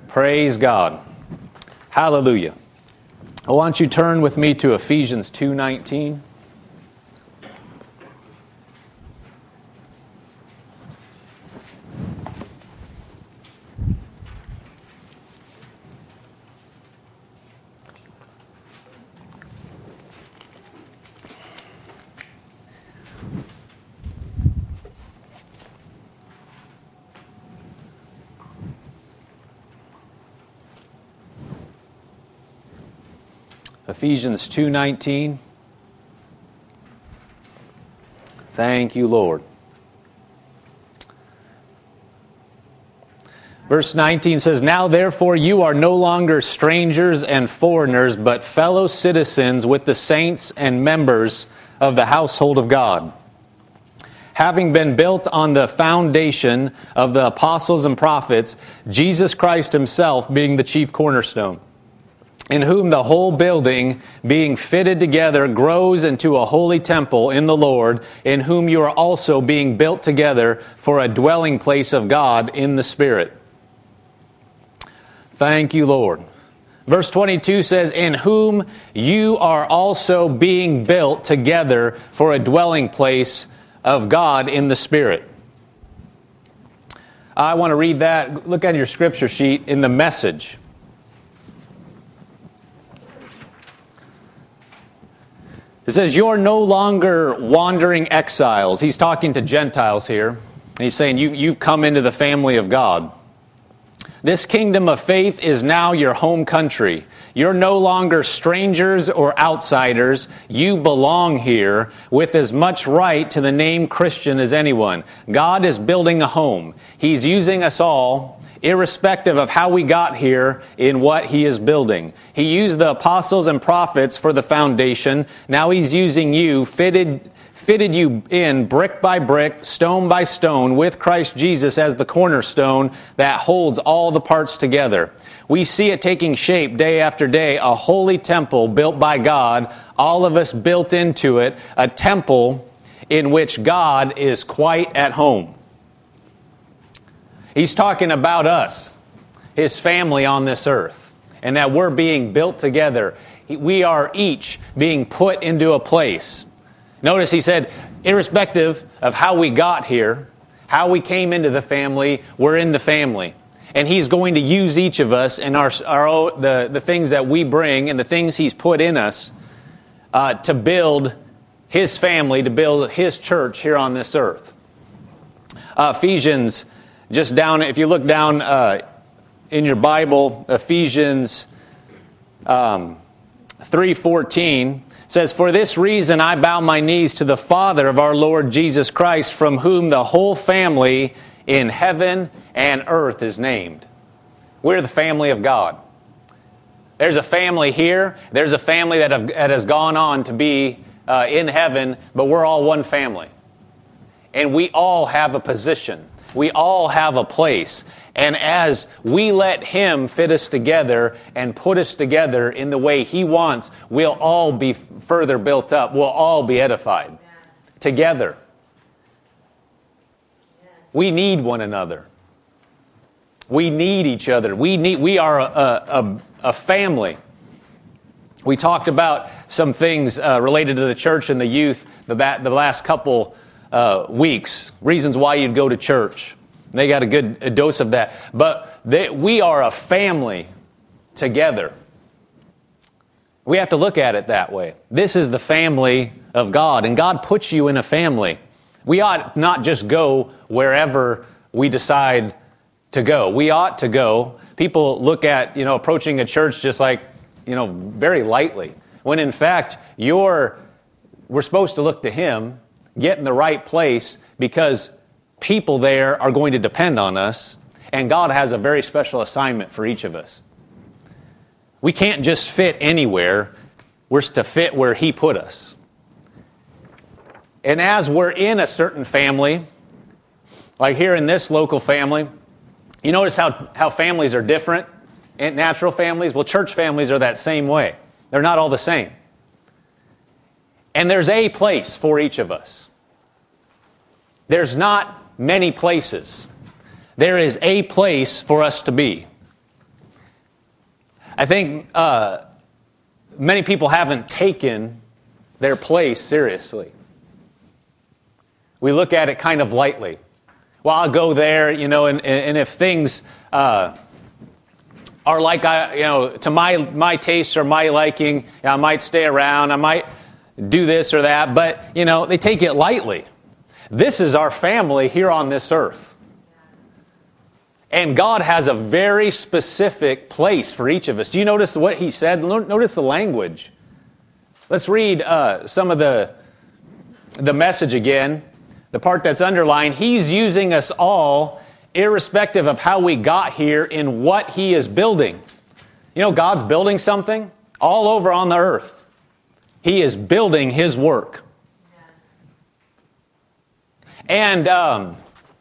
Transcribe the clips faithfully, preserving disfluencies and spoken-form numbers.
Praise God. Hallelujah. I want you to turn with me to Ephesians two nineteen. Ephesians two nineteen. Thank you, Lord. Verse nineteen says, "Now therefore you are no longer strangers and foreigners, but fellow citizens with the saints and members of the household of God, having been built on the foundation of the apostles and prophets, Jesus Christ himself being the chief cornerstone, in whom the whole building, being fitted together, grows into a holy temple in the Lord, in whom you are also being built together for a dwelling place of God in the Spirit." Thank you, Lord. Verse twenty-two says, "In whom you are also being built together for a dwelling place of God in the Spirit." I want to read that. Look at your scripture sheet in the Message. It says, "You're no longer wandering exiles." He's talking to Gentiles here. He's saying, you've, you've come into the family of God. "This kingdom of faith is now your home country. You're no longer strangers or outsiders. You belong here with as much right to the name Christian as anyone. God is building a home. He's using us all, irrespective of how we got here, in what He is building. He used the apostles and prophets for the foundation. Now He's using you, fitted fitted you in brick by brick, stone by stone, with Christ Jesus as the cornerstone that holds all the parts together. We see it taking shape day after day, a holy temple built by God, all of us built into it, a temple in which God is quite at home." He's talking about us, His family on this earth, and that we're being built together. We are each being put into a place. Notice he said, irrespective of how we got here, how we came into the family, we're in the family. And He's going to use each of us and our, our the, the things that we bring and the things He's put in us uh, to build His family, to build His church here on this earth. Uh, Ephesians, just down, if you look down uh, in your Bible, Ephesians um, three fourteen says, "For this reason I bow my knees to the Father of our Lord Jesus Christ, from whom the whole family in heaven and earth is named." We're the family of God. There's a family here. There's a family that, have, that has gone on to be uh, in heaven, but we're all one family. And we all have a position. We all have a place. And as we let Him fit us together and put us together in the way He wants, we'll all be further built up. We'll all be edified together. We need one another. We need each other. We need. We are a, a, a family. We talked about some things uh, related to the church and the youth the, the last couple uh, weeks. Reasons why you'd go to church. They got a good a dose of that. But they, we are a family together. We have to look at it that way. This is the family of God, and God puts you in a family. We ought not just go wherever we decide to go. We ought to go. People look at, you know, approaching a church just like, you know, very lightly. When in fact, you're, we're supposed to look to Him, get in the right place, because people there are going to depend on us, and God has a very special assignment for each of us. We can't just fit anywhere. We're to fit where He put us. And as we're in a certain family, like here in this local family, you notice how, how families are different? And natural families? Well, church families are that same way. They're not all the same. And there's a place for each of us. There's not many places. There is a place for us to be. I think uh, many people haven't taken their place seriously. We look at it kind of lightly. Well, I'll go there, you know, and, and if things uh, are like, I, you know, to my my taste or my liking, I might stay around, I might do this or that, but, you know, they take it lightly. This is our family here on this earth. And God has a very specific place for each of us. Do you notice what he said? Notice the language. Let's read uh, some of the, the message again. The part that's underlined. He's using us all, irrespective of how we got here, in what he is building. You know, God's building something all over on the earth. He is building his work. And um,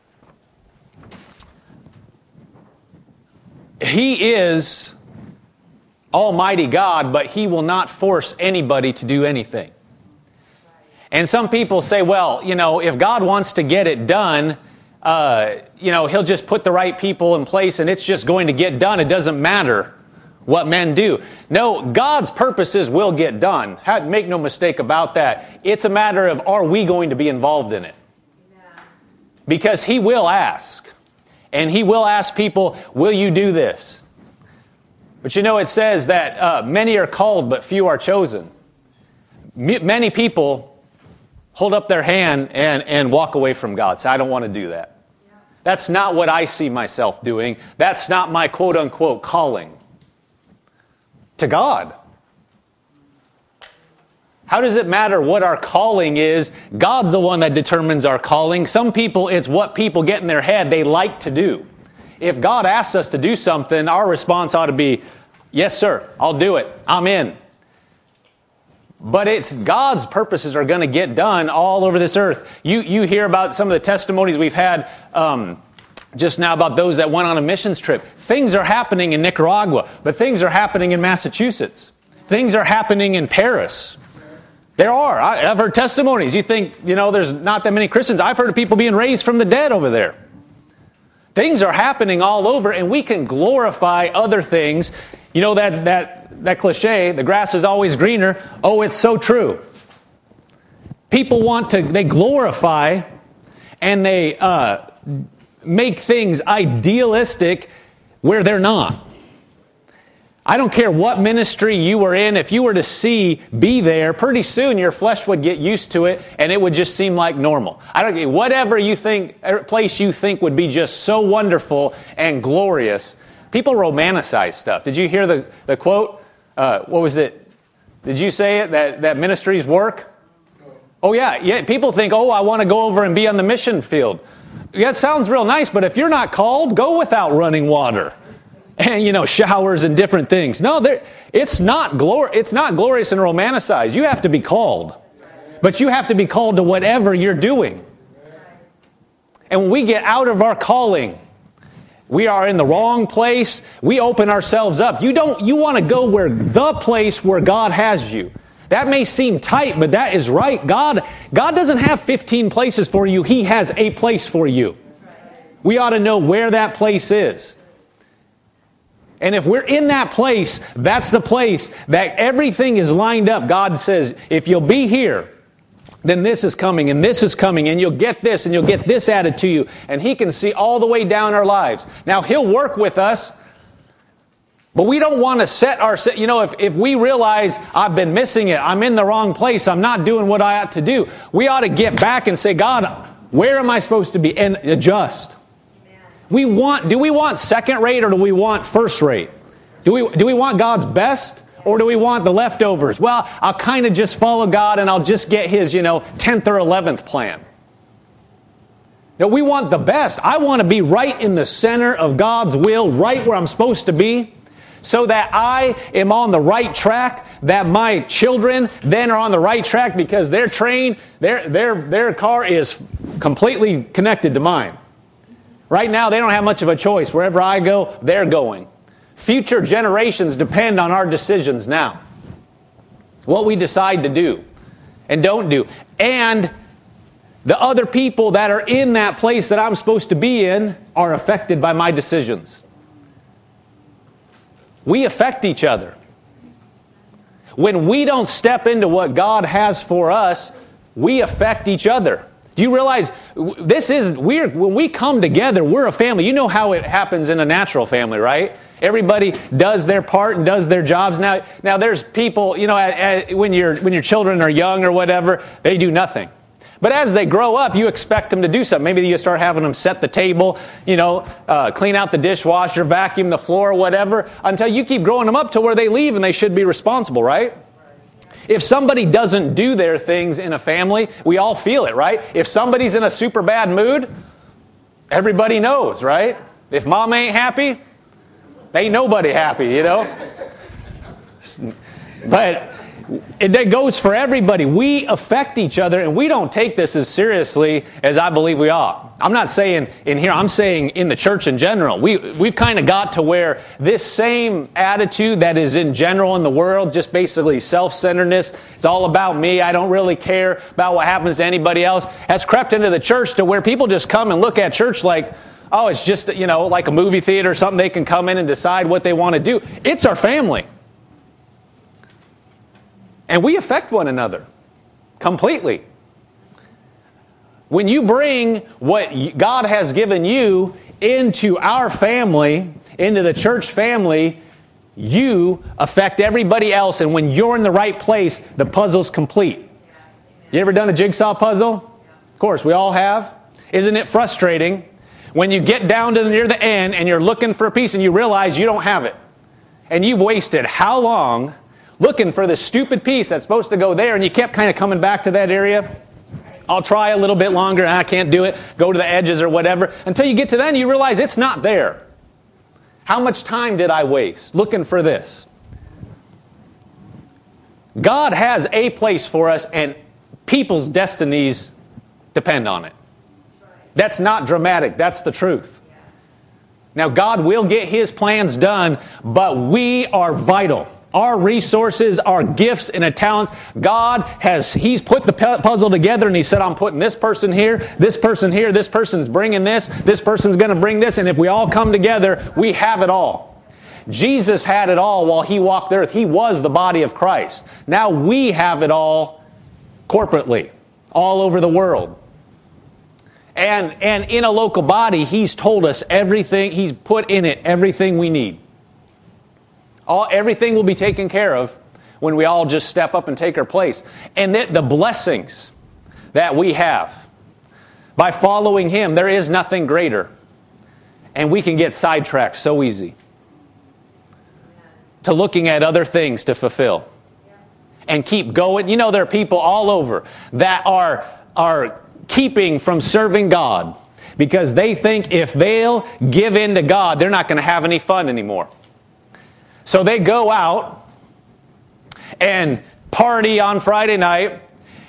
he is Almighty God, but he will not force anybody to do anything. And some people say, well, you know, if God wants to get it done, uh, you know, he'll just put the right people in place and it's just going to get done. It doesn't matter what men do. No, God's purposes will get done. Make no mistake about that. It's a matter of, are we going to be involved in it? Because he will ask. And he will ask people, will you do this? But you know, it says that uh, many are called, but few are chosen. M- many people hold up their hand and, and walk away from God. Say, I don't want to do that. Yeah. That's not what I see myself doing. That's not my quote-unquote calling. To God. How does it matter what our calling is? God's the one that determines our calling. Some people, it's what people get in their head they like to do. If God asks us to do something, our response ought to be, yes, sir, I'll do it. I'm in. But it's God's purposes are going to get done all over this earth. You you hear about some of the testimonies we've had um, just now about those that went on a missions trip. Things are happening in Nicaragua, but things are happening in Massachusetts. Things are happening in Paris. There are. I, I've heard testimonies. You think, you know, there's not that many Christians. I've heard of people being raised from the dead over there. Things are happening all over, and we can glorify other things. You know that that that cliche, the grass is always greener. Oh, it's so true. People want to, they glorify and they uh, make things idealistic where they're not. I don't care what ministry you were in. If you were to see, be there, pretty soon your flesh would get used to it and it would just seem like normal. I don't care. Whatever you think, place you think would be just so wonderful and glorious. People romanticize stuff. Did you hear the, the quote? Uh, what was it? Did you say it? That, that ministries work? Oh, yeah. Yeah. People think, oh, I want to go over and be on the mission field. Yeah, it sounds real nice, but if you're not called, go without running water. And, you know, showers and different things. No, it's not glor- it's not glorious and romanticized. You have to be called. But you have to be called to whatever you're doing. And when we get out of our calling, we are in the wrong place. We open ourselves up. You don't. You want to go where the place where God has you. That may seem tight, but that is right. God, God doesn't have fifteen places for you. He has a place for you. We ought to know where that place is. And if we're in that place, that's the place that everything is lined up. God says, if you'll be here, then this is coming, and this is coming, and you'll get this, and you'll get this added to you. And He can see all the way down our lives. Now, He'll work with us, but we don't want to set our... You know, if, if we realize, I've been missing it, I'm in the wrong place, I'm not doing what I ought to do, we ought to get back and say, God, where am I supposed to be? And adjust. We want... Do we want second rate, or do we want first rate? Do we, do we want God's best? Or do we want the leftovers? Well, I'll kind of just follow God and I'll just get His, you know, tenth or eleventh plan. No, we want the best. I want to be right in the center of God's will, right where I'm supposed to be, so that I am on the right track, that my children then are on the right track because their train, their, their, their car is completely connected to mine. Right now, they don't have much of a choice. Wherever I go, they're going. Future generations depend on our decisions now. What we decide to do and don't do. And the other people that are in that place that I'm supposed to be in are affected by my decisions. We affect each other. When we don't step into what God has for us, we affect each other. Do you realize this is we're when we come together, we're a family. You know how it happens in a natural family, right? Everybody does their part and does their jobs. Now, now there's people, you know, when your when your children are young or whatever, they do nothing. But as they grow up, you expect them to do something. Maybe you start having them set the table, you know, uh, clean out the dishwasher, vacuum the floor, whatever, until you keep growing them up to where they leave and they should be responsible, right? If somebody doesn't do their things in a family, we all feel it, right? If somebody's in a super bad mood, everybody knows, right? If mom ain't happy, ain't nobody happy, you know? But it goes for everybody. We affect each other, and we don't take this as seriously as I believe we ought. I'm not saying in here, I'm saying in the church in general. We, we've kind of got to where this same attitude that is in general in the world, just basically self-centeredness, it's all about me, I don't really care about what happens to anybody else, has crept into the church to where people just come and look at church like, oh, it's just, you know, like a movie theater or something. They can come in and decide what they want to do. It's our family. And we affect one another completely. When you bring what God has given you into our family, into the church family, you affect everybody else. And when you're in the right place, the puzzle's complete. You ever done a jigsaw puzzle? Of course, we all have. Isn't it frustrating when you get down to near the end and you're looking for a piece and you realize you don't have it? And you've wasted how long looking for this stupid piece that's supposed to go there, and you kept kind of coming back to that area. I'll try a little bit longer, and I can't do it. Go to the edges or whatever. Until you get to then, you realize it's not there. How much time did I waste looking for this? God has a place for us, and people's destinies depend on it. That's not dramatic. That's the truth. Now, God will get His plans done, but we are vital. Our resources, our gifts and our talents, God has, He's put the puzzle together and He said, I'm putting this person here, this person here, this person's bringing this, this person's going to bring this, and if we all come together, we have it all. Jesus had it all while He walked the earth. He was the body of Christ. Now we have it all corporately, all over the world. And, and in a local body, He's told us everything, He's put in it everything we need. All, everything will be taken care of when we all just step up and take our place. And that the blessings that we have by following Him, there is nothing greater. And we can get sidetracked so easy to looking at other things to fulfill. And keep going. You know, there are people all over that are, are keeping from serving God because they think if they'll give in to God, they're not going to have any fun anymore. So they go out and party on Friday night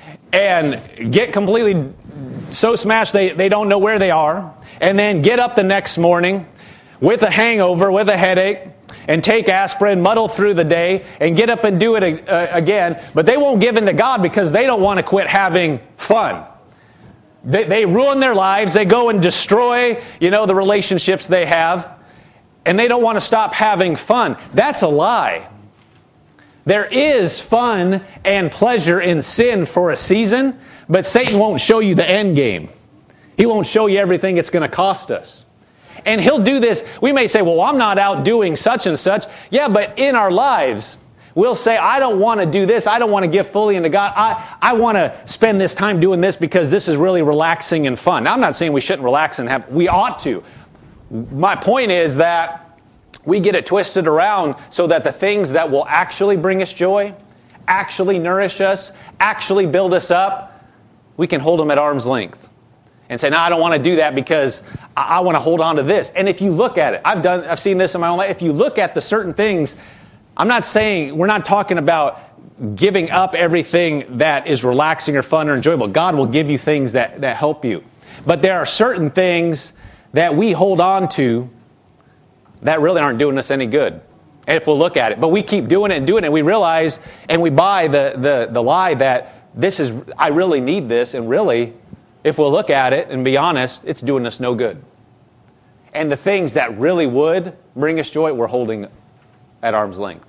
and get completely so smashed they, they don't know where they are, and then get up the next morning with a hangover, with a headache, and take aspirin, muddle through the day, and get up and do it uh, again. But they won't give in to God because they don't want to quit having fun. They, they ruin their lives. They go and destroy, you know, the relationships they have. And they don't want to stop having fun. That's a lie. There is fun and pleasure in sin for a season, but Satan won't show you the end game. He won't show you everything it's going to cost us. And he'll do this. We may say, well, I'm not out doing such and such. Yeah, but in our lives, we'll say, I don't want to do this. I don't want to give fully into God. I, I want to spend this time doing this because this is really relaxing and fun. Now, I'm not saying we shouldn't relax and have, we ought to. My point is that we get it twisted around so that the things that will actually bring us joy, actually nourish us, actually build us up, we can hold them at arm's length and say, no, I don't want to do that because I, I want to hold on to this. And if you look at it, I've done, I've seen this in my own life. If you look at the certain things, I'm not saying, we're not talking about giving up everything that is relaxing or fun or enjoyable. God will give you things that, that help you. But there are certain things that we hold on to that really aren't doing us any good. And if we'll look at it. But we keep doing it and doing it, and we realize, and we buy the, the, the lie that this is, I really need this, and really, if we'll look at it and be honest, it's doing us no good. And the things that really would bring us joy, we're holding at arm's length.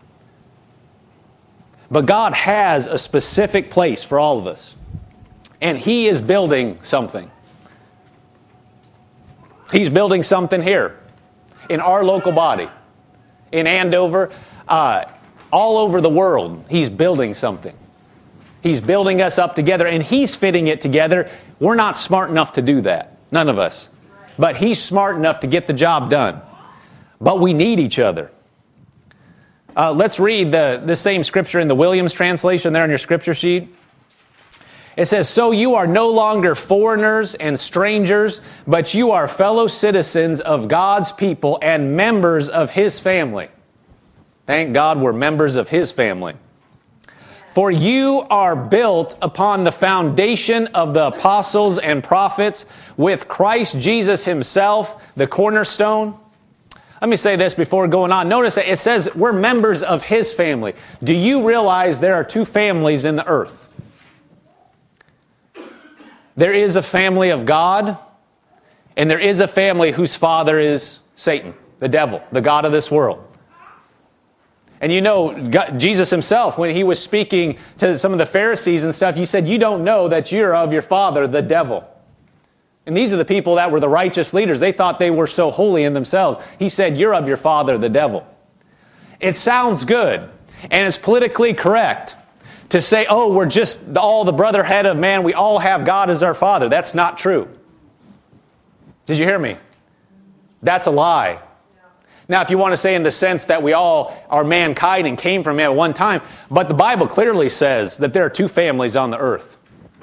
But God has a specific place for all of us. And He is building something. He's building something here in our local body, in Andover, uh, all over the world. He's building something. He's building us up together, and He's fitting it together. We're not smart enough to do that. None of us. But He's smart enough to get the job done. But we need each other. Uh, let's read the, the same scripture in the Williams translation there on your scripture sheet. It says, "So you are no longer foreigners and strangers, but you are fellow citizens of God's people and members of His family." Thank God we're members of His family. "For you are built upon the foundation of the apostles and prophets, with Christ Jesus Himself, the cornerstone." Let me say this before going on. Notice that it says we're members of His family. Do you realize there are two families in the earth? There is a family of God, and there is a family whose father is Satan, the devil, the god of this world. And you know, God, Jesus Himself, when He was speaking to some of the Pharisees and stuff, He said, "You don't know that you're of your father, the devil." And these are the people that were the righteous leaders. They thought they were so holy in themselves. He said, "You're of your father, the devil." It sounds good, and it's politically correct to say, oh, we're just all the brotherhood of man. We all have God as our Father. That's not true. Did you hear me? That's a lie. Now, if you want to say in the sense that we all are mankind and came from Him at one time, but the Bible clearly says that there are two families on the earth.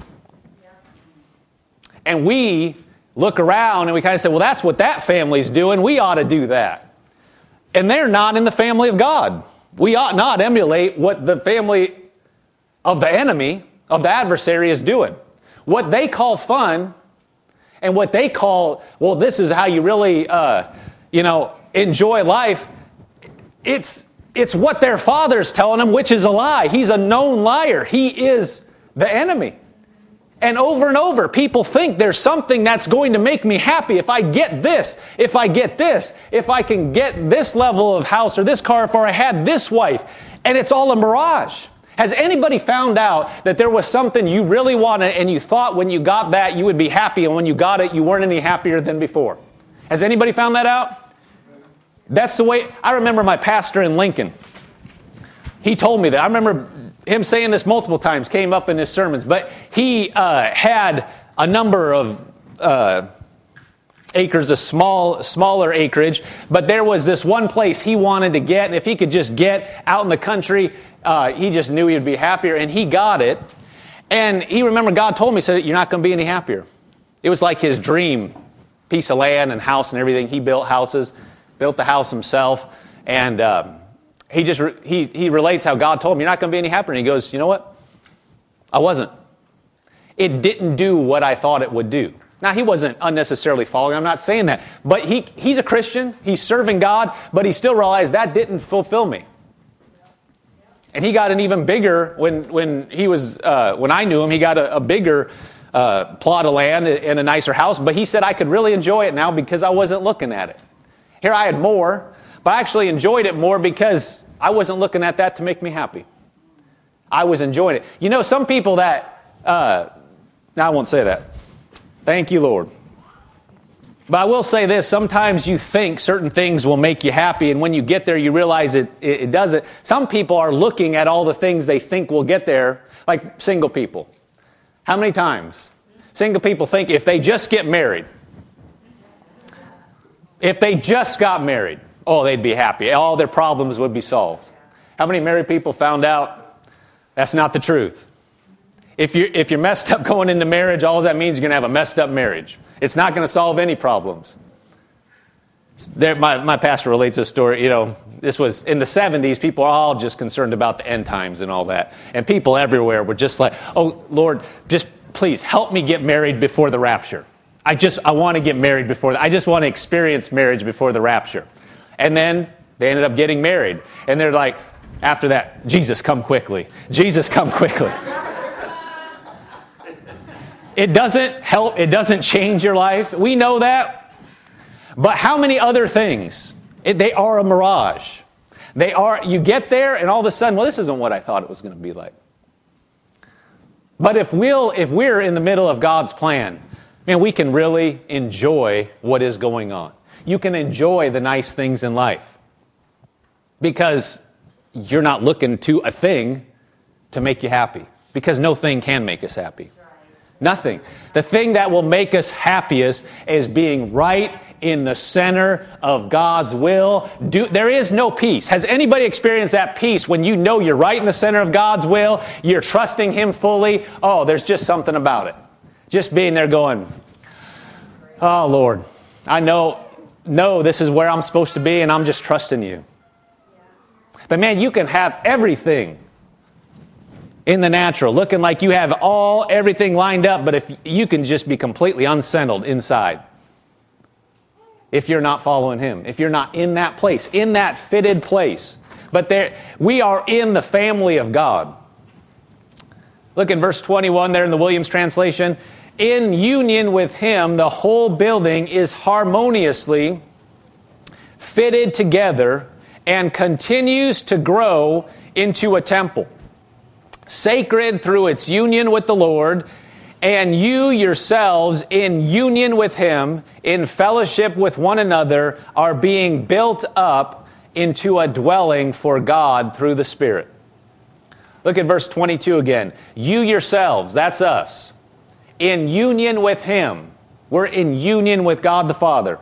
And we look around and we kind of say, well, that's what that family's doing. We ought to do that. And they're not in the family of God. We ought not emulate what the family of the enemy, of the adversary is doing. What they call fun, and what they call, well, this is how you really, uh, you know, enjoy life, it's, it's what their father's telling them, which is a lie. He's a known liar. He is the enemy. And over and over, people think there's something that's going to make me happy if I get this, if I get this, if I can get this level of house or this car, if I had this wife. And it's all a mirage. Has anybody found out that there was something you really wanted and you thought when you got that you would be happy, and when you got it you weren't any happier than before? Has anybody found that out? That's the way. I remember my pastor in Lincoln. He told me that. I remember him saying this multiple times, came up in his sermons. But he uh, had a number of uh, acres, a small, smaller acreage. But there was this one place he wanted to get, and if he could just get out in the country, uh, he just knew he would be happier. And he got it. And he remembered God told me, he said, "You're not going to be any happier." It was like his dream piece of land and house and everything. He built houses, built the house himself, and um, he just re- he he relates how God told him, "You're not going to be any happier." And he goes, "You know what? I wasn't. It didn't do what I thought it would do." Now, he wasn't unnecessarily following. I'm not saying that. But he he's a Christian. He's serving God. But he still realized that didn't fulfill me. And he got an even bigger, when when he was uh, when I knew him, he got a, a bigger uh, plot of land and a nicer house. But he said I could really enjoy it now because I wasn't looking at it. Here I had more, but I actually enjoyed it more because I wasn't looking at that to make me happy. I was enjoying it. You know, some people that, uh, now I won't say that. Thank you, Lord. But I will say this, sometimes you think certain things will make you happy, and when you get there, you realize it, it, it doesn't. Some people are looking at all the things they think will get there, like single people. How many times? Single people think if they just get married, if they just got married, oh, they'd be happy. All their problems would be solved. How many married people found out that's not the truth? If you're, if you're messed up going into marriage, all that means you're going to have a messed up marriage. It's not going to solve any problems. There, my, my pastor relates this story. You know, this was in the seventies. People are all just concerned about the end times and all that. And people everywhere were just like, oh, Lord, just please help me get married before the rapture. I just, I want to get married before, the, I just want to experience marriage before the rapture. And then they ended up getting married. And they're like, after that, Jesus, come quickly. Jesus, come quickly. It doesn't help. It doesn't change your life. We know that. But how many other things? It, they are a mirage. They are, you get there and all of a sudden, well, this isn't what I thought it was going to be like. But if we'll, if we're in the middle of God's plan, man, we can really enjoy what is going on. You can enjoy the nice things in life because you're not looking to a thing to make you happy, because no thing can make us happy. Nothing. The thing that will make us happiest is being right in the center of God's will. Do, there is no peace. Has anybody experienced that peace when you know you're right in the center of God's will, you're trusting Him fully? Oh, there's just something about it. Just being there going, oh, Lord, I know, know this is where I'm supposed to be, and I'm just trusting You. But man, you can have everything in the natural, looking like you have all, everything lined up, but if you can just be completely unsettled inside, if you're not following Him, if you're not in that place, in that fitted place. But there, we are in the family of God. Look in verse twenty-one there in the Williams translation. In union with Him, the whole building is harmoniously fitted together and continues to grow into a temple, sacred through its union with the Lord, and you yourselves in union with Him, in fellowship with one another, are being built up into a dwelling for God through the Spirit. Look at verse twenty-two again. You yourselves, that's us, in union with Him. We're in union with God the Father.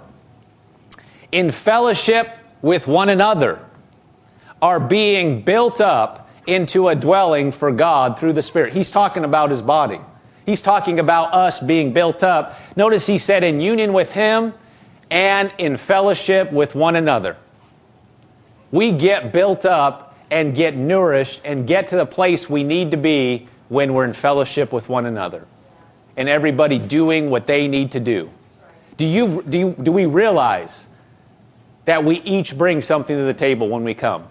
In fellowship with one another, are being built up into a dwelling for God through the Spirit. He's talking about His body. He's talking about us being built up. Notice He said in union with Him and in fellowship with one another. We get built up and get nourished and get to the place we need to be when we're in fellowship with one another. And everybody doing what they need to do. Do you, do you, do we realize that we each bring something to the table when we come?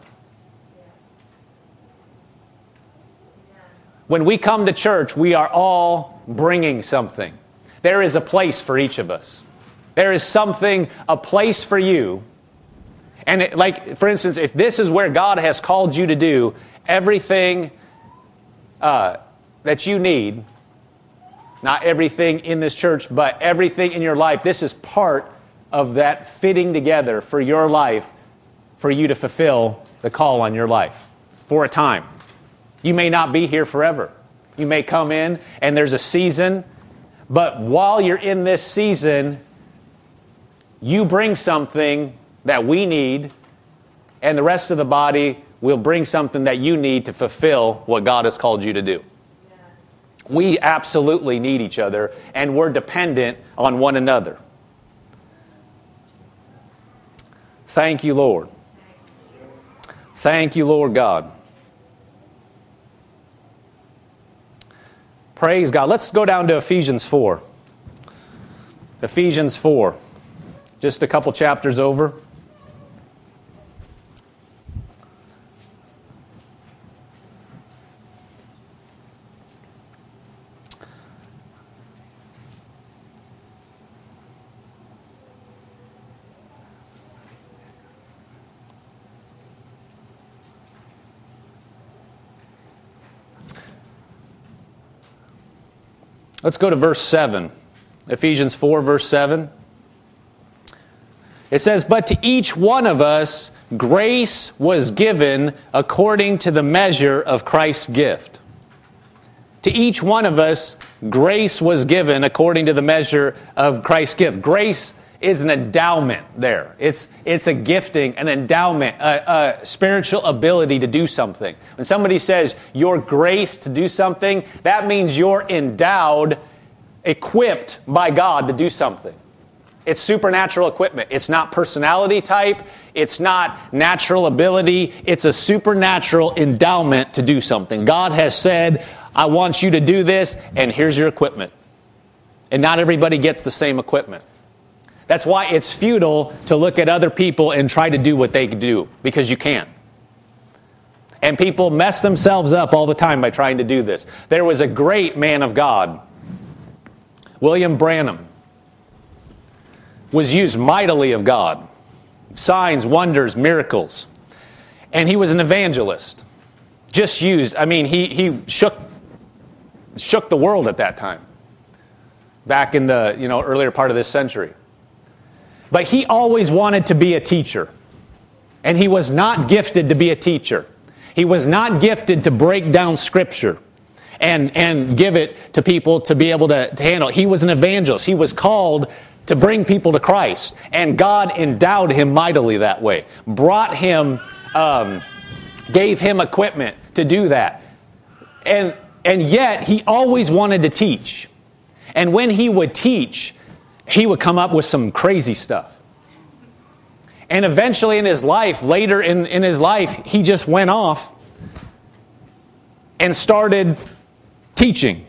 When we come to church, we are all bringing something. There is a place for each of us. There is something, a place for you. And it, like, for instance, if this is where God has called you to do, everything uh, that you need, not everything in this church, but everything in your life, this is part of that fitting together for your life, for you to fulfill the call on your life for a time. You may not be here forever. You may come in and there's a season, but while you're in this season, you bring something that we need, and the rest of the body will bring something that you need to fulfill what God has called you to do. Yeah. We absolutely need each other, and we're dependent on one another. Thank you, Lord. Thank you, Lord God. Praise God. Let's go down to Ephesians four. Ephesians four. Just a couple chapters over. Let's go to verse seven. Ephesians four, verse seven. It says, "But to each one of us grace was given according to the measure of Christ's gift." To each one of us grace was given according to the measure of Christ's gift. Grace is an endowment there. It's, it's a gifting, an endowment, a, a spiritual ability to do something. When somebody says you're graced to do something, that means you're endowed, equipped by God to do something. It's supernatural equipment. It's not personality type. It's not natural ability. It's a supernatural endowment to do something. God has said, I want you to do this, and here's your equipment. And not everybody gets the same equipment. That's why it's futile to look at other people and try to do what they can do, because you can't. And people mess themselves up all the time by trying to do this. There was a great man of God, William Branham, was used mightily of God. Signs, wonders, miracles. And he was an evangelist. Just used, I mean, he, he shook, shook the world at that time. Back in the, you know, earlier part of this century. But he always wanted to be a teacher. And he was not gifted to be a teacher. He was not gifted to break down Scripture and, and give it to people to be able to, to handle. He was an evangelist. He was called to bring people to Christ. And God endowed him mightily that way. Brought him, um, gave him equipment to do that. And, and yet, he always wanted to teach. And when he would teach, he would come up with some crazy stuff. And eventually in his life, later in, in his life, he just went off and started teaching.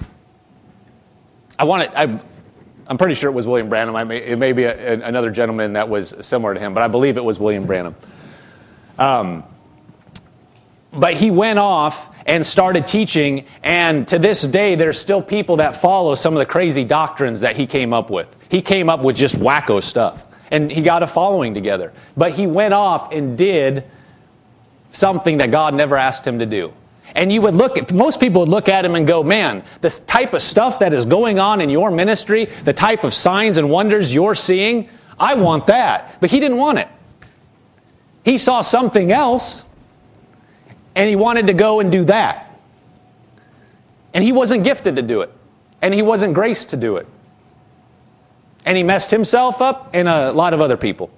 I want to, I, I'm pretty sure it was William Branham. I may, it may be a, a, another gentleman that was similar to him, but I believe it was William Branham. Um, but he went off and started teaching, and to this day, there's still people that follow some of the crazy doctrines that he came up with. He came up with just wacko stuff, and he got a following together. But he went off and did something that God never asked him to do. And you would look at, most people would look at him and go, man, this type of stuff that is going on in your ministry, the type of signs and wonders you're seeing, I want that. But he didn't want it. He saw something else, and he wanted to go and do that. And he wasn't gifted to do it. And he wasn't graced to do it. And he messed himself up and a lot of other people.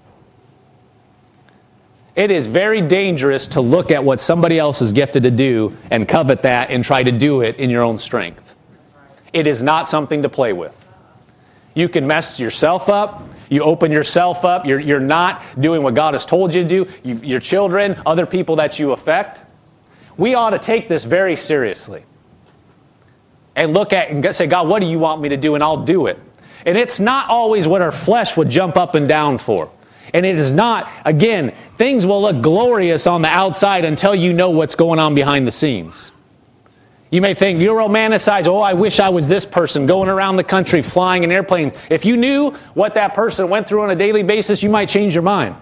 It is very dangerous to look at what somebody else is gifted to do and covet that and try to do it in your own strength. It is not something to play with. You can mess yourself up. You open yourself up. You're, you're not doing what God has told you to do. You, your children, other people that you affect. We ought to take this very seriously. And look at and say, God, what do you want me to do? And I'll do it. And it's not always what our flesh would jump up and down for. And it is not, again, things will look glorious on the outside until you know what's going on behind the scenes. You may think, you romanticize, oh, I wish I was this person going around the country flying in airplanes. If you knew what that person went through on a daily basis, you might change your mind.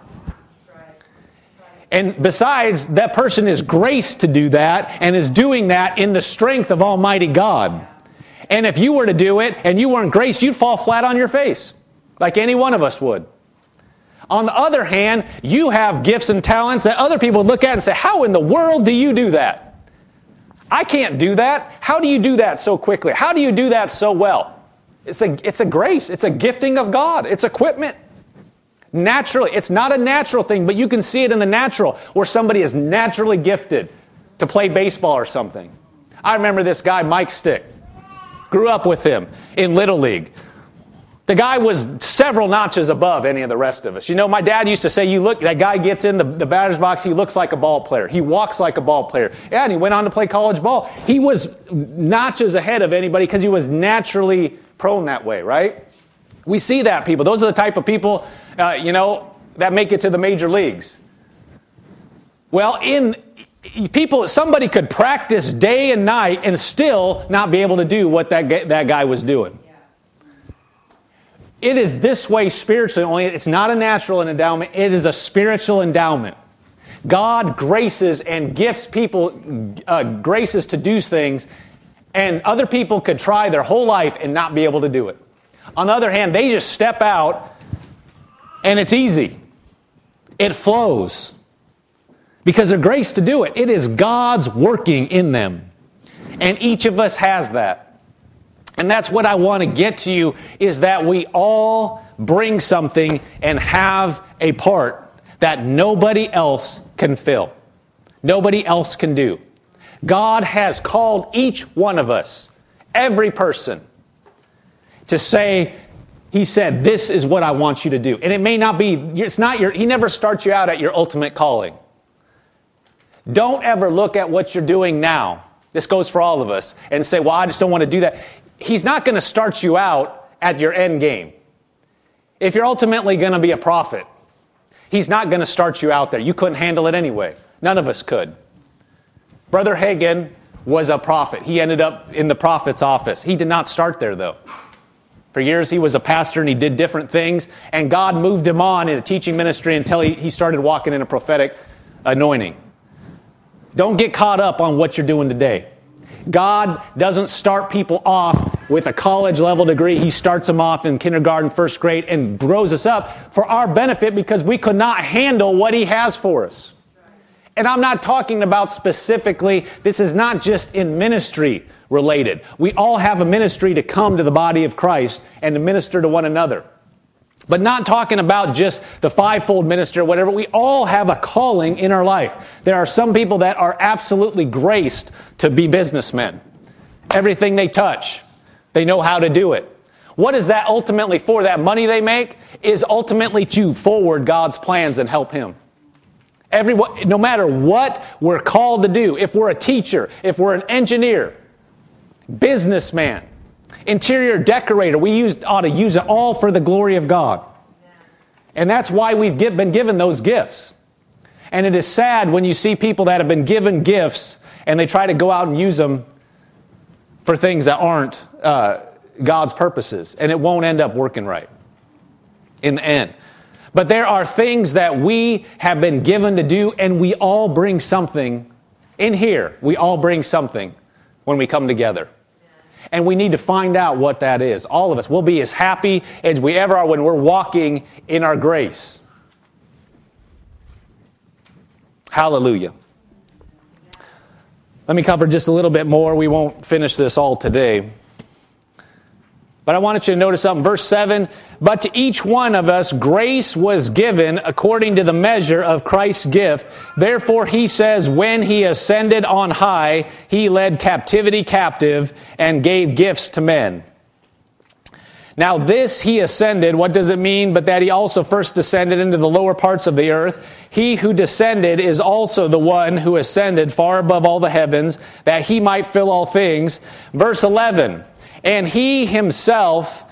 And besides, that person is graced to do that and is doing that in the strength of Almighty God. And if you were to do it and you weren't graced, you'd fall flat on your face, like any one of us would. On the other hand, you have gifts and talents that other people would look at and say, how in the world do you do that? I can't do that. How do you do that so quickly? How do you do that so well? It's a, it's a grace. It's a gifting of God. It's equipment. Naturally. It's not a natural thing, but you can see it in the natural where somebody is naturally gifted to play baseball or something. I remember this guy, Mike Stick. Grew up with him in Little League. The guy was several notches above any of the rest of us. You know, my dad used to say, "You look, that guy gets in the, the batter's box, he looks like a ball player. He walks like a ball player." Yeah, and he went on to play college ball. He was notches ahead of anybody because he was naturally prone that way, right? We see that people. Those are the type of people, uh, you know, that make it to the major leagues. Well, in people, somebody could practice day and night and still not be able to do what that that guy was doing. It is this way spiritually, only it's not a natural endowment, it is a spiritual endowment. God graces and gifts people uh, graces to do things, and other people could try their whole life and not be able to do it. On the other hand, they just step out, and it's easy. It flows. Because they're graced to do it. It is God's working in them. And each of us has that. And that's what I want to get to you, is that we all bring something and have a part that nobody else can fill. Nobody else can do. God has called each one of us, every person, to say, He said, this is what I want you to do. And it may not be, it's not your, He never starts you out at your ultimate calling. Don't ever look at what you're doing now. This goes for all of us. And say, well, I just don't want to do that. He's not going to start you out at your end game. If you're ultimately going to be a prophet, He's not going to start you out there. You couldn't handle it anyway. None of us could. Brother Hagin was a prophet. He ended up in the prophet's office. He did not start there, though. For years, he was a pastor and he did different things. And God moved him on in a teaching ministry until he, he started walking in a prophetic anointing. Don't get caught up on what you're doing today. God doesn't start people off with a college level degree. He starts them off in kindergarten, first grade, and grows us up for our benefit because we could not handle what He has for us. And I'm not talking about specifically, this is not just in ministry related. We all have a ministry to come to the body of Christ and to minister to one another. But not talking about just the fivefold minister, whatever. We all have a calling in our life. There are some people that are absolutely graced to be businessmen. Everything they touch, they know how to do it. What is that ultimately for? That money they make is ultimately to forward God's plans and help Him. Everyone, no matter what we're called to do, if we're a teacher, if we're an engineer, businessman, interior decorator, we use, ought to use it all for the glory of God. And that's why we've get, been given those gifts. And it is sad when you see people that have been given gifts and they try to go out and use them for things that aren't uh, God's purposes. And it won't end up working right in the end. But there are things that we have been given to do, and we all bring something in here. We all bring something when we come together. And we need to find out what that is. All of us will be as happy as we ever are when we're walking in our grace. Hallelujah. Let me cover just a little bit more. We won't finish this all today. But I wanted you to notice something. Verse seven, but to each one of us grace was given according to the measure of Christ's gift. Therefore he says, when He ascended on high, He led captivity captive and gave gifts to men. Now this He ascended, what does it mean? But that He also first descended into the lower parts of the earth. He who descended is also the one who ascended far above all the heavens, that He might fill all things. Verse eleven, and He Himself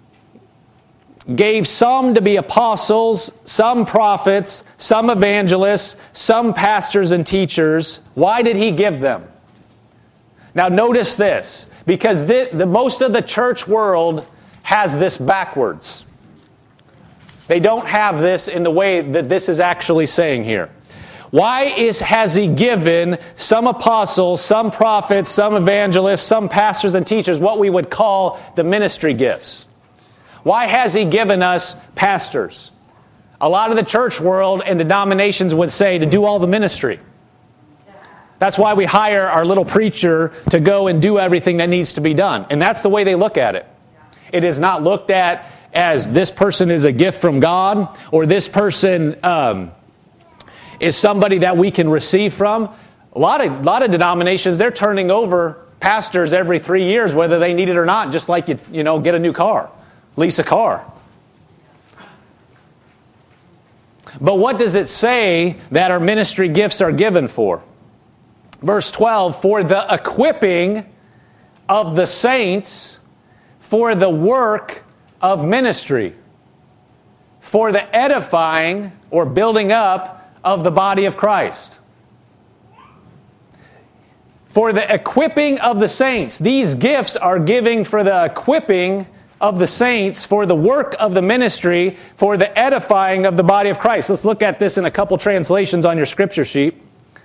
gave some to be apostles, some prophets, some evangelists, some pastors and teachers. Why did He give them? Now notice this, because the, the most of the church world has this backwards. They don't have this in the way that this is actually saying here. Why is has He given some apostles, some prophets, some evangelists, some pastors and teachers, what we would call the ministry gifts? Why has He given us pastors? A lot of the church world and denominations would say to do all the ministry. That's why we hire our little preacher to go and do everything that needs to be done. And that's the way they look at it. It is not looked at as this person is a gift from God, or this person um, is somebody that we can receive from. A lot of, lot of denominations, they're turning over pastors every three years, whether they need it or not, just like you, you know, get a new car, lease a car. But what does it say that our ministry gifts are given for? Verse twelve, for the equipping of the saints for the work of ministry, for the edifying or building up of the body of Christ. For the equipping of the saints. These gifts are giving for the equipping of the saints, for the work of the ministry, for the edifying of the body of Christ. Let's look at this in a couple translations on your scripture sheet.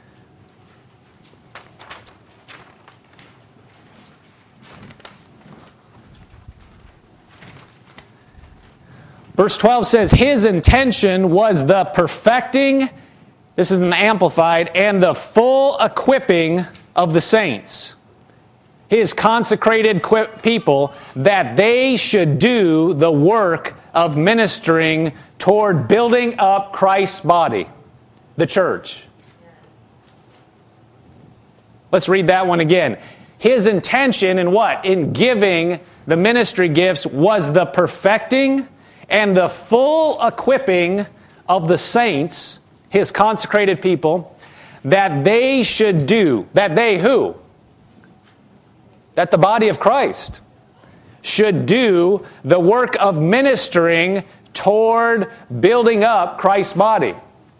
Verse twelve says, His intention was the perfecting, this is in the Amplified, and the full equipping of the saints. His consecrated people, that they should do the work of ministering toward building up Christ's body, the church. Let's read that one again. His intention in what? In giving the ministry gifts was the perfecting and the full equipping of the saints, His consecrated people, that they should do, that they who? That the body of Christ should do the work of ministering toward building up Christ's body.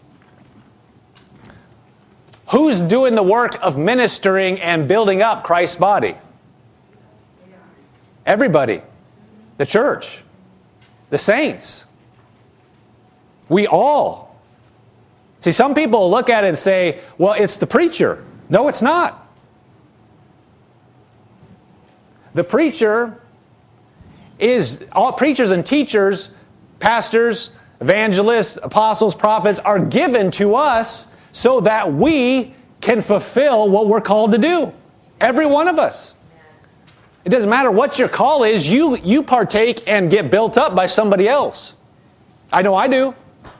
Who's doing the work of ministering and building up Christ's body? Everybody. The church. The saints. We all. See, some people look at it and say, well, it's the preacher. No, it's not. The preacher is, all preachers and teachers, pastors, evangelists, apostles, prophets are given to us so that we can fulfill what we're called to do. Every one of us. It doesn't matter what your call is, you, you partake and get built up by somebody else. I know I do.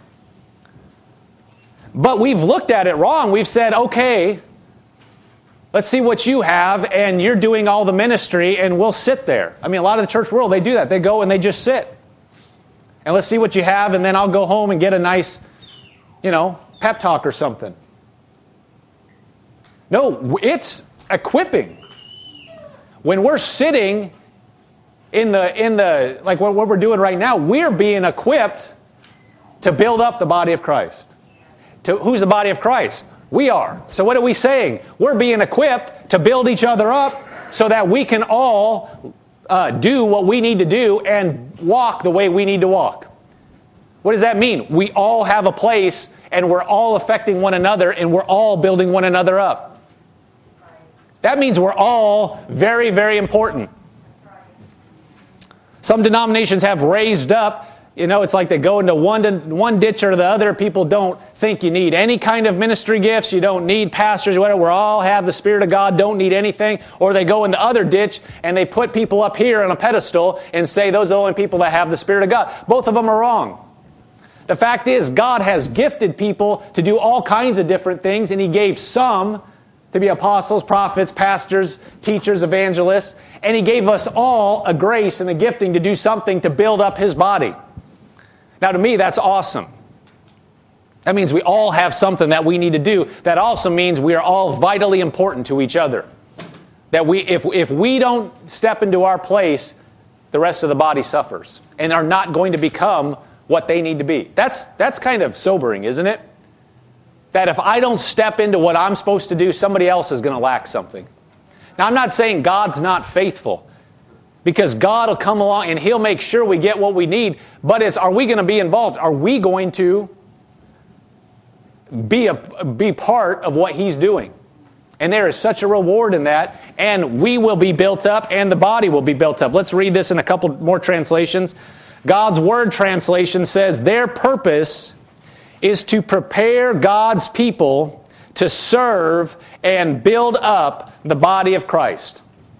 But we've looked at it wrong. We've said, okay, let's see what you have, and you're doing all the ministry, and we'll sit there. I mean, a lot of the church world, they do that. They go and they just sit. And let's see what you have, and then I'll go home and get a nice, you know, pep talk or something. No, it's equipping. When we're sitting in the, in the like what, what we're doing right now, we're being equipped to build up the body of Christ. To, who's the body of Christ? We are. So what are we saying? We're being equipped to build each other up so that we can all uh, do what we need to do and walk the way we need to walk. What does that mean? We all have a place and we're all affecting one another and we're all building one another up. That means we're all very, very important. Some denominations have raised up. You know, it's like they go into one, to, one ditch or the other. People don't think you need any kind of ministry gifts. You don't need pastors, whatever. We all have the Spirit of God, don't need anything. Or they go in the other ditch and they put people up here on a pedestal and say those are the only people that have the Spirit of God. Both of them are wrong. The fact is, God has gifted people to do all kinds of different things, and He gave some to be apostles, prophets, pastors, teachers, evangelists, and He gave us all a grace and a gifting to do something to build up His body. Now, to me, that's awesome. That means we all have something that we need to do. That also means we are all vitally important to each other. That we, if, if we don't step into our place, the rest of the body suffers and are not going to become what they need to be. That's, that's kind of sobering, isn't it? That if I don't step into what I'm supposed to do, somebody else is going to lack something. Now, I'm not saying God's not faithful. Because God will come along and He'll make sure we get what we need. But it's, are we going to be involved? Are we going to be, a, be part of what He's doing? And there is such a reward in that. And we will be built up and the body will be built up. Let's read this in a couple more translations. God's Word translation says, their purpose is to prepare God's people to serve and build up the body of Christ.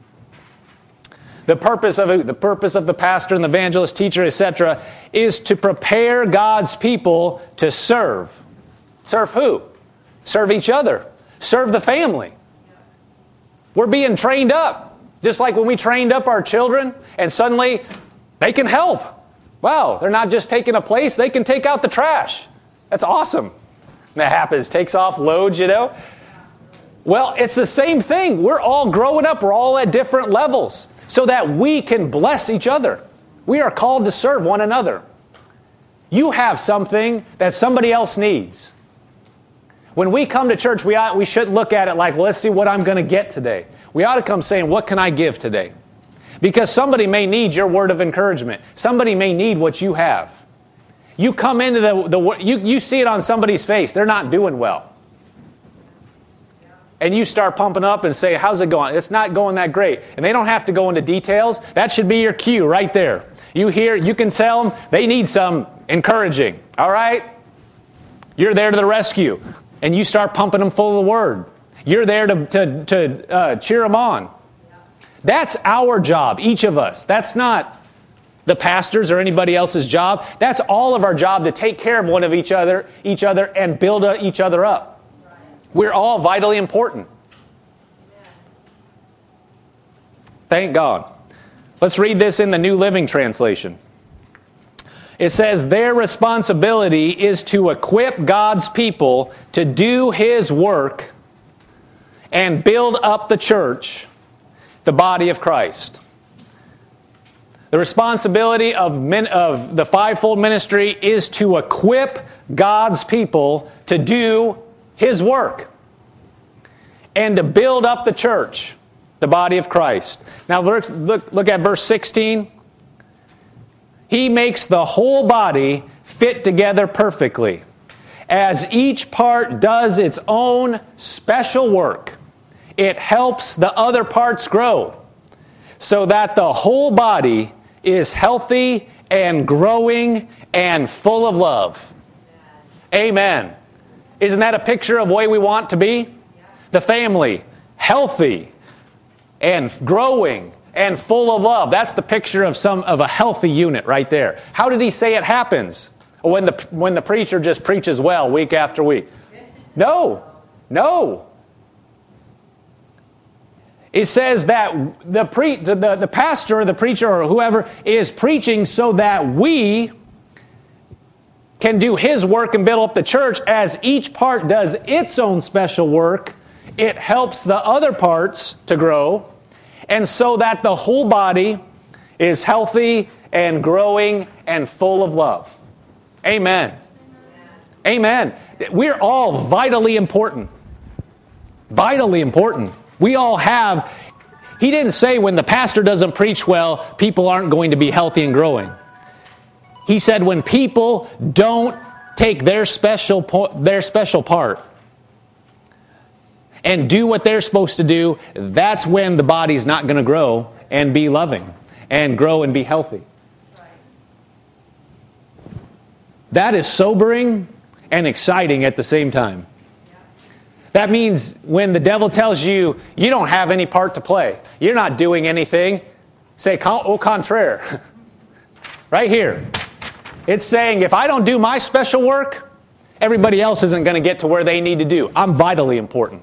The purpose of the purpose of the pastor and the evangelist, teacher, et cetera, is to prepare God's people to serve. Serve who? Serve each other. Serve the family. We're being trained up. Just like when we trained up our children and suddenly they can help. Wow, they're not just taking a place, they can take out the trash. That's awesome. And that happens, takes off loads, you know. Well, it's the same thing. We're all growing up. We're all at different levels. So that we can bless each other. We are called to serve one another. You have something that somebody else needs. When we come to church, we ought, we shouldn't look at it like, well, let's see what I'm going to get today. We ought to come saying, what can I give today? Because somebody may need your word of encouragement. Somebody may need what you have. You come into the, the you, you see it on somebody's face. They're not doing well. And you start pumping up and say, how's it going? It's not going that great. And they don't have to go into details. That should be your cue right there. You hear, you can tell them they need some encouraging. All right? You're there to the rescue. And you start pumping them full of the Word. You're there to, to, to uh, cheer them on. That's our job, each of us. That's not the pastor's or anybody else's job. That's all of our job, to take care of one of each other, each other and build each other up. We're all vitally important. Thank God. Let's read this in the New Living Translation. It says, their responsibility is to equip God's people to do His work and build up the church, the body of Christ. The responsibility of, min, of the fivefold ministry is to equip God's people to do His work and to build up the church, the body of Christ. Now look, look at verse sixteen. He makes the whole body fit together perfectly. As each part does its own special work, it helps the other parts grow so that the whole body is healthy and growing and full of love. Amen. Isn't that a picture of the way we want to be? The family, healthy and growing and full of love. That's the picture of some of a healthy unit right there. How did he say it happens? When the when the preacher just preaches well week after week? No. No. It says that the pre the, the pastor or the preacher or whoever is preaching so that we can do his work and build up the church. As each part does its own special work, it helps the other parts to grow, and so that the whole body is healthy and growing and full of love. Amen. Amen. We're all vitally important. Vitally important. We all have. He didn't say when the pastor doesn't preach well, people aren't going to be healthy and growing. He said when people don't take their special their special part and do what they're supposed to do, that's when the body's not going to grow and be loving and grow and be healthy. That is sobering and exciting at the same time. That means when the devil tells you, you don't have any part to play, you're not doing anything, say, au contraire. Right here. It's saying, if I don't do my special work, everybody else isn't going to get to where they need to do. I'm vitally important.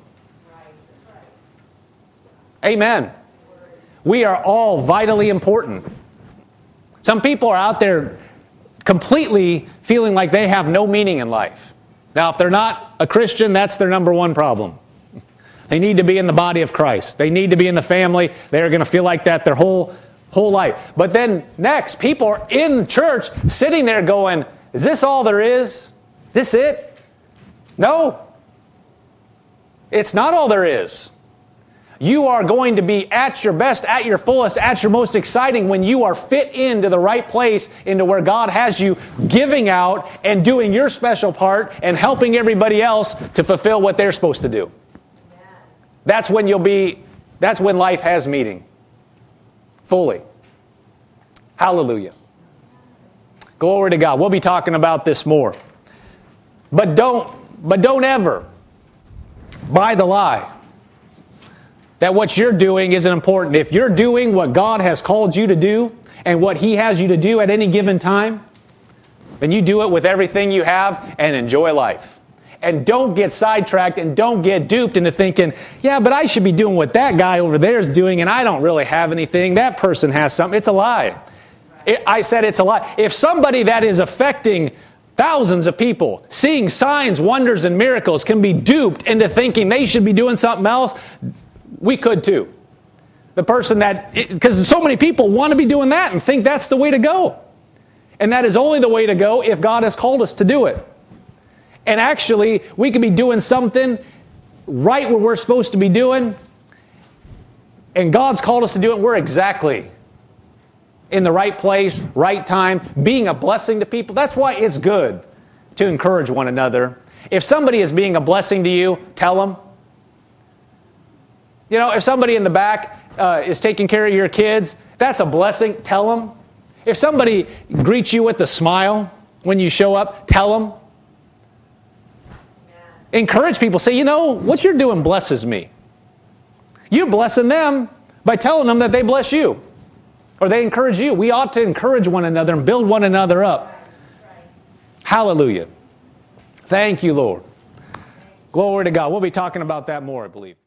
Amen. We are all vitally important. Some people are out there completely feeling like they have no meaning in life. Now, if they're not a Christian, that's their number one problem. They need to be in the body of Christ. They need to be in the family. They're going to feel like that their whole whole life. But then next, people are in church sitting there going, is this all there is? This it? No. It's not all there is. You are going to be at your best, at your fullest, at your most exciting when you are fit into the right place, into where God has you, giving out and doing your special part and helping everybody else to fulfill what they're supposed to do. Yeah. That's when you'll be, that's when life has meaning. Fully. Hallelujah. Glory to God. We'll be talking about this more. But don't, but don't ever buy the lie that what you're doing isn't important. If you're doing what God has called you to do and what He has you to do at any given time, then you do it with everything you have and enjoy life. And don't get sidetracked and don't get duped into thinking, yeah, but I should be doing what that guy over there is doing and I don't really have anything. That person has something. It's a lie. It, I said it's a lie. If somebody that is affecting thousands of people, seeing signs, wonders, and miracles can be duped into thinking they should be doing something else, we could too. The person that, because so many people want to be doing that and think that's the way to go. And that is only the way to go if God has called us to do it. And actually, we could be doing something right where we're supposed to be doing, and God's called us to do it, and we're exactly in the right place, right time, being a blessing to people. That's why it's good to encourage one another. If somebody is being a blessing to you, tell them. You know, if somebody in the back uh, is taking care of your kids, that's a blessing, tell them. If somebody greets you with a smile when you show up, tell them. Encourage people. Say, you know, what you're doing blesses me. You're blessing them by telling them that they bless you. Or they encourage you. We ought to encourage one another and build one another up. Hallelujah. Thank you, Lord. Glory to God. We'll be talking about that more, I believe.